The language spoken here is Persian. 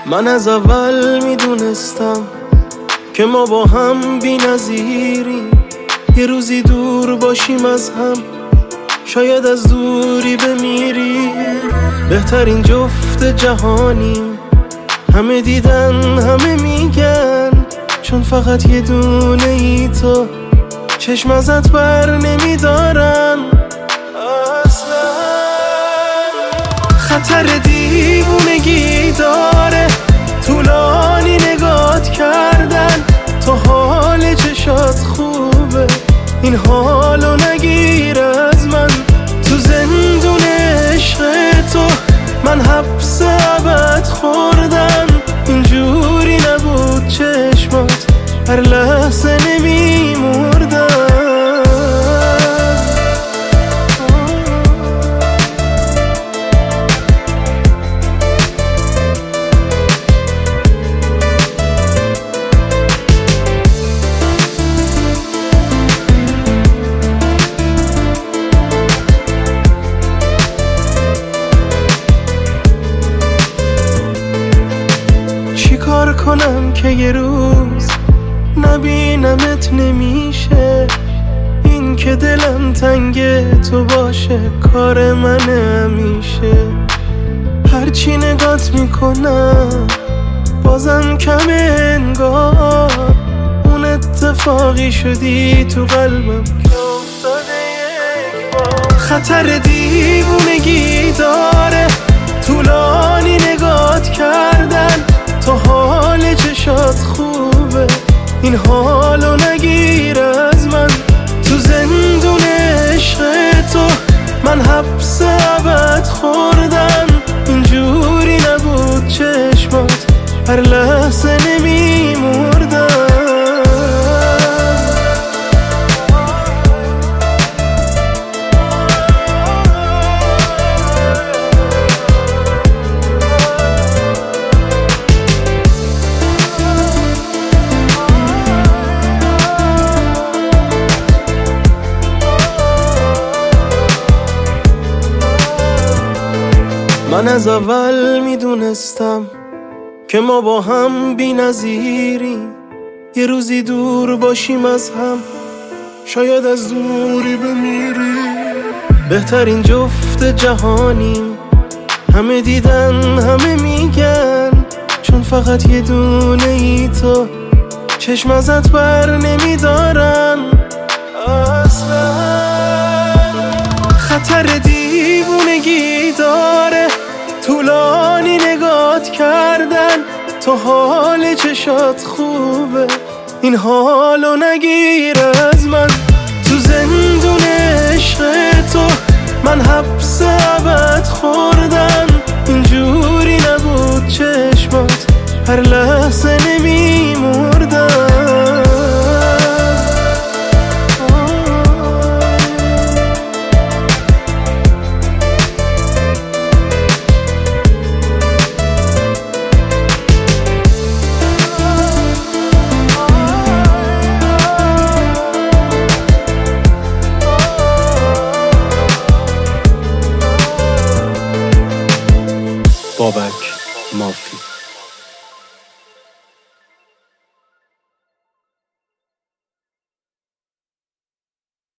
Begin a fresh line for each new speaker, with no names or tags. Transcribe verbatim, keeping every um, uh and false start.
من از اول میدونستم که ما با هم بی نظیریم، یه روزی دور باشیم از هم، شاید از دوری بمیریم. بهترین جفت جهانیم، همه دیدن همه میگن، چون فقط یه دونه ای تو چشم ازت بر نمیدارن اصلا. خطر دیوونگی داره طولانی نگات کردن، تو حال چشات خوبه این حالو نگیر از من. تو زندون عشق تو من حبس ابد خوردم، اینجوری نبود چشمات هر لحظه نمیمردم. کار کنم که یه روز نبینمت نمیشه، این که دلم تنگ تو باشه کار من همیشه. هرچی نگات میکنم بازم کم انگار، اون اتفاقی شدی تو قلبم که افتاده یک بار. خطر دیوونگی داره طولانی نگات کردن، تو حال چشات خوبه این حالو نگیر از من. تو زندون عشق تو من حبس ابد خوردم، اینجوری نبود چشمات هر لحظه نمیمردم. من از اول میدونستم که ما با هم بی نظیریم، یه روزی دور باشیم از هم، شاید از دوری بمیریم. بهترین جفت جهانیم، همه دیدن همه میگن، چون فقط یه دونه ای تو چشم ازت بر نمیدارن اصلا. خطر دیوونگی داره طولانی نگات کردن، تو حال چشات خوبه این حالو نگیر از من. تو زندون عشق تو من حبس ابد خوردم، اینجوری نبود چشمات هر لحظه